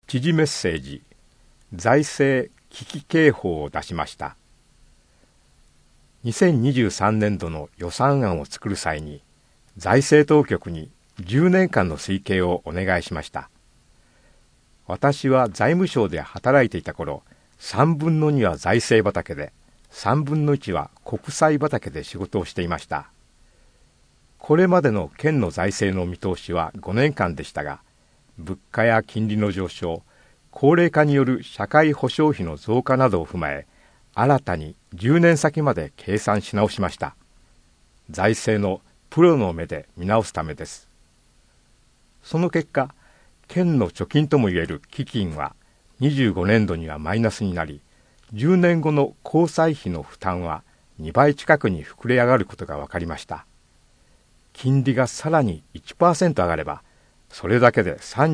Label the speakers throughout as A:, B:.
A: 知事メッセージ、財政危機警報を出しました。2023年度の予算案を作る際に、財政当局に10年間の推計をお願いしました。私は財務省で働いていた頃、3分の2は財政畑で、3分の1は国債畑で仕事をしていました。これまでの県の財政の見通しは5年間でしたが、物価や金利の上昇、高齢化による社会保障費の増加などを踏まえ、新たに10年先まで計算し直しました。財政のプロの目で見直すためです。その結果、県の貯金ともいえる基金は25年度にはマイナスになり、10年後の交際費の負担は2倍近くに膨れ上がることが分かりました。金利がさらに 1% 上がれば、それだけで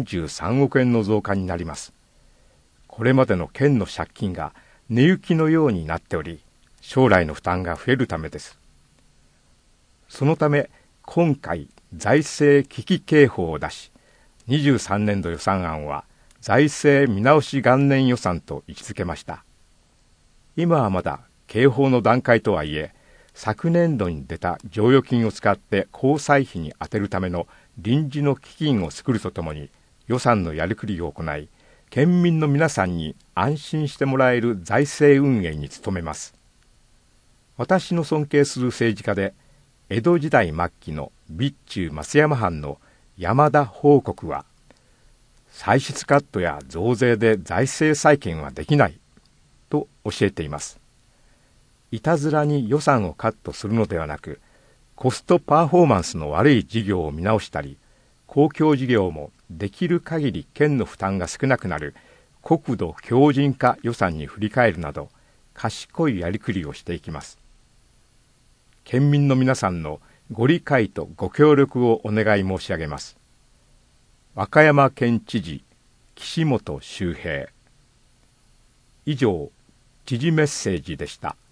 A: 33億円の増加になります。これまでの県の借金が値行きのようになっており、将来の負担が増えるためです。そのため、今回財政危機警報を出し、23年度予算案は財政見直し元年予算と位置づけました。今はまだ警報の段階とはいえ、昨年度に出た剰余金を使って交際費に充てるための臨時の基金を作るとともに、予算のやりくりを行い、県民の皆さんに安心してもらえる財政運営に努めます。私の尊敬する政治家で、江戸時代末期の備中増山藩の山田報国は、歳出カットや増税で財政再建はできないと教えています。いたずらに予算をカットするのではなく、コストパフォーマンスの悪い事業を見直したり、公共事業もできる限り県の負担が少なくなる国土強靭化予算に振り替えるなど、賢いやりくりをしていきます。県民の皆さんのご理解とご協力をお願い申し上げます。和歌山県知事、岸本周平。以上、知事メッセージでした。